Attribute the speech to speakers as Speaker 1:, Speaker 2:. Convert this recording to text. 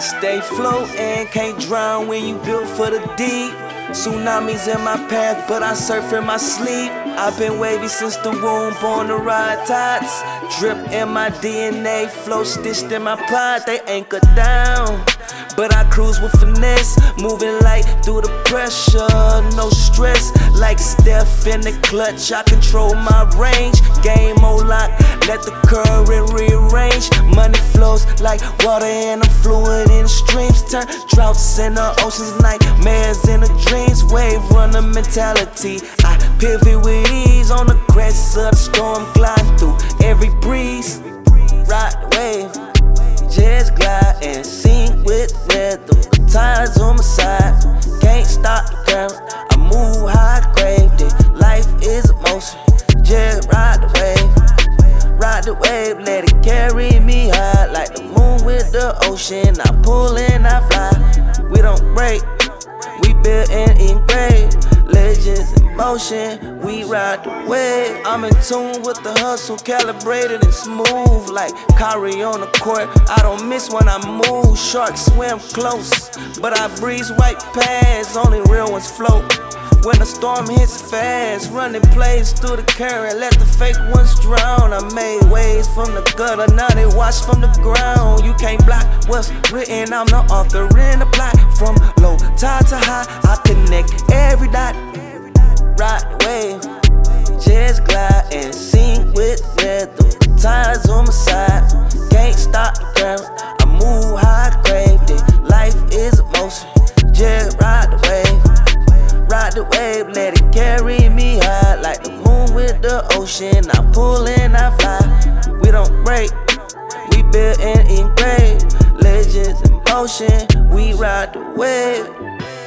Speaker 1: stay floating, can't drown when you built for the deep. Tsunamis in my path, but I surf in my sleep. I've been wavy since the womb, born to ride tides. Drip in my DNA, flow stitched in my pod. They anchor down, but I cruise with finesse, moving light through the pressure. No stress, like Steph in the clutch. I control my range, game mode lock, let the current rearrange. Money flows like water and I'm fluid in the streams. Turn droughts in the oceans, nightmares in the dreams. Wave runner mentality, I pivot with ease on the crest of the storm, glide through every breeze. Ride the wave, just glide and sink with rhythm. The tides on my side, can't stop the current. I move high, craved it. Life is a motion, just ride the wave. Ride the wave, let it carry me high like the moon with the ocean. I pull and I fly, we don't break. We built and engraved, legends in motion, we ride the wave. I'm in tune with the hustle, calibrated and smooth like Kyrie on the court. I don't miss when I move, sharks swim close, but I breeze right past, only real ones float. When the storm hits fast, running plays through the current, let the fake ones drown. I made waves from the gutter, now they wash from the ground. You can't block what's written, I'm the author in the plot. From low tide to high, I connect every dot. Ride the wave, just glide and sink with rhythm. The tides on my side, can't stop the current. I move high, craved it. Life is a motion, just ride the wave. Ride the wave, let it carry me high like the moon with the ocean. I pull and I fly, we don't break. We built and engraved, legends in motion, we ride the wave.